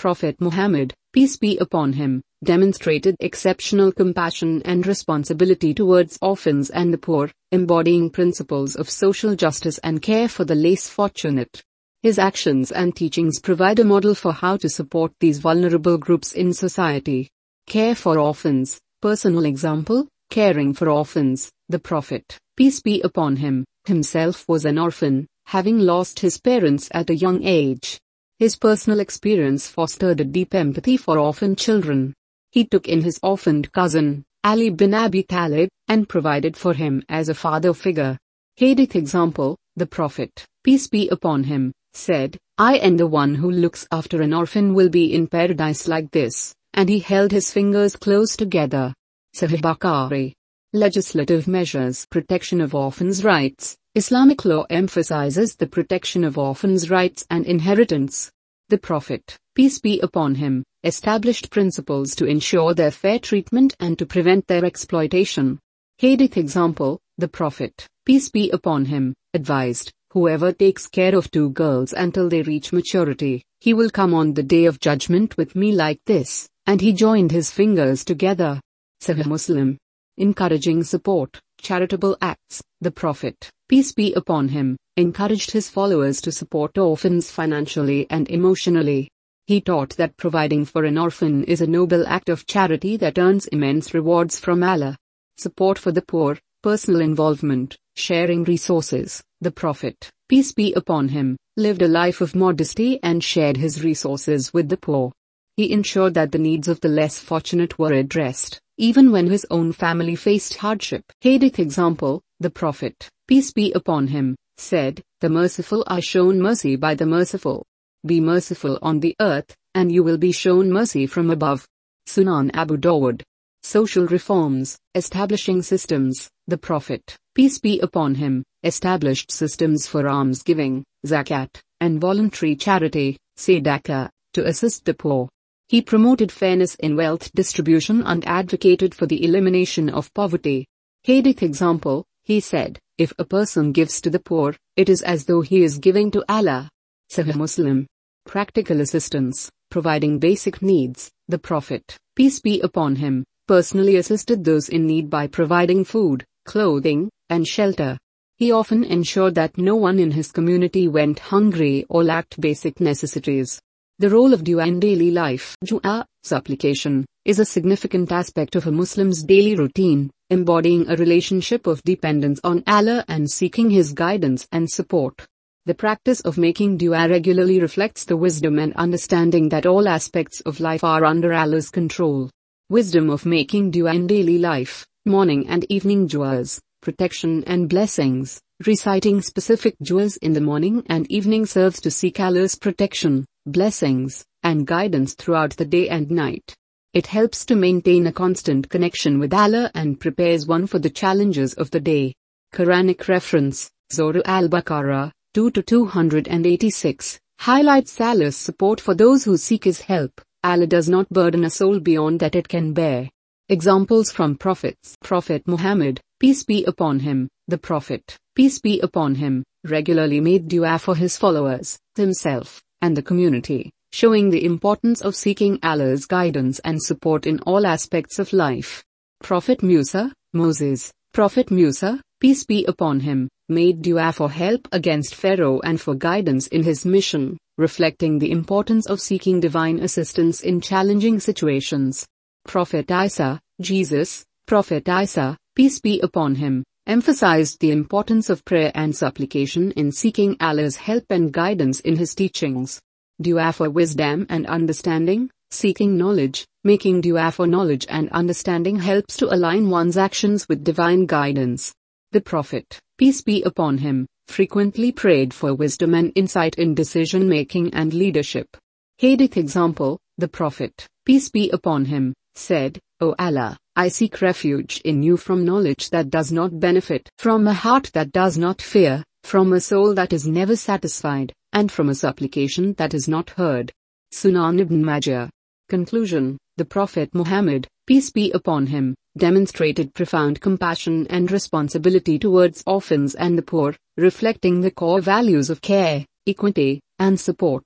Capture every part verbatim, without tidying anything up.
Prophet Muhammad, peace be upon him, demonstrated exceptional compassion and responsibility towards orphans and the poor, embodying principles of social justice and care for the less fortunate. His actions and teachings provide a model for how to support these vulnerable groups in society. Care for orphans. Personal example, caring for orphans. The Prophet, peace be upon him, himself was an orphan, having lost his parents at a young age. His personal experience fostered a deep empathy for orphan children. He took in his orphaned cousin, Ali bin Abi Talib, and provided for him as a father figure. Hadith example, the Prophet, peace be upon him, said, I and the one who looks after an orphan will be in paradise like this, and he held his fingers close together. Sahih Bukhari. Legislative measures. Protection of orphans' rights. Islamic law emphasizes the protection of orphans' rights and inheritance. The Prophet, peace be upon him, established principles to ensure their fair treatment and to prevent their exploitation. Hadith example, the Prophet, peace be upon him, advised, whoever takes care of two girls until they reach maturity, he will come on the day of judgment with me like this, and he joined his fingers together. Sahih Muslim. Encouraging support, charitable acts. The Prophet, peace be upon him, encouraged his followers to support orphans financially and emotionally. He taught that providing for an orphan is a noble act of charity that earns immense rewards from Allah. Support for the poor, personal involvement, sharing resources. The Prophet, peace be upon him, lived a life of modesty and shared his resources with the poor. He ensured that the needs of the less fortunate were addressed, even when his own family faced hardship. Hadith example, the Prophet, peace be upon him, said, the merciful are shown mercy by the merciful. Be merciful on the earth, and you will be shown mercy from above. Sunan Abu Dawud. Social reforms, establishing systems. The Prophet, peace be upon him, established systems for almsgiving, zakat, and voluntary charity, sadaqah, to assist the poor. He promoted fairness in wealth distribution and advocated for the elimination of poverty. Hadith example, he said, if a person gives to the poor, it is as though he is giving to Allah. Sahih Muslim. Practical assistance, providing basic needs. The Prophet, peace be upon him, personally assisted those in need by providing food, clothing, and shelter. He often ensured that no one in his community went hungry or lacked basic necessities. The role of dua in daily life. Dua, supplication, is a significant aspect of a Muslim's daily routine, embodying a relationship of dependence on Allah and seeking His guidance and support. The practice of making dua regularly reflects the wisdom and understanding that all aspects of life are under Allah's control. Wisdom of making dua in daily life. Morning and evening duas, protection and blessings. Reciting specific duas in the morning and evening serves to seek Allah's protection, blessings, and guidance throughout the day and night. It helps to maintain a constant connection with Allah and prepares one for the challenges of the day. Quranic reference, Surah Al-Baqarah, two to two hundred eighty-six, highlights Allah's support for those who seek His help. Allah does not burden a soul beyond that it can bear. Examples from Prophets. Prophet Muhammad, peace be upon him, the Prophet, peace be upon him, regularly made dua for his followers, himself, and the community, showing the importance of seeking Allah's guidance and support in all aspects of life. Prophet Musa, Moses, Prophet Musa, peace be upon him, made dua for help against Pharaoh and for guidance in his mission, reflecting the importance of seeking divine assistance in challenging situations. Prophet Isa, Jesus, Prophet Isa, peace be upon him, emphasized the importance of prayer and supplication in seeking Allah's help and guidance in his teachings. Dua for wisdom and understanding, seeking knowledge, making dua for knowledge and understanding helps to align one's actions with divine guidance. The Prophet, peace be upon him, frequently prayed for wisdom and insight in decision-making and leadership. Hadith example, the Prophet, peace be upon him, said, O Allah, I seek refuge in you from knowledge that does not benefit, from a heart that does not fear, from a soul that is never satisfied, and from a supplication that is not heard. Sunan Ibn Majah. Conclusion. The Prophet Muhammad, peace be upon him, demonstrated profound compassion and responsibility towards orphans and the poor, reflecting the core values of care, equity, and support.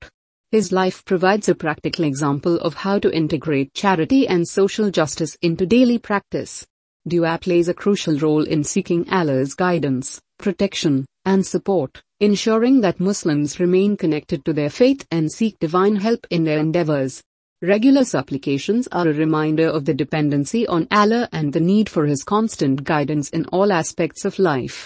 His life provides a practical example of how to integrate charity and social justice into daily practice. Dua plays a crucial role in seeking Allah's guidance, protection, and support, ensuring that Muslims remain connected to their faith and seek divine help in their endeavors. Regular supplications are a reminder of the dependency on Allah and the need for His constant guidance in all aspects of life.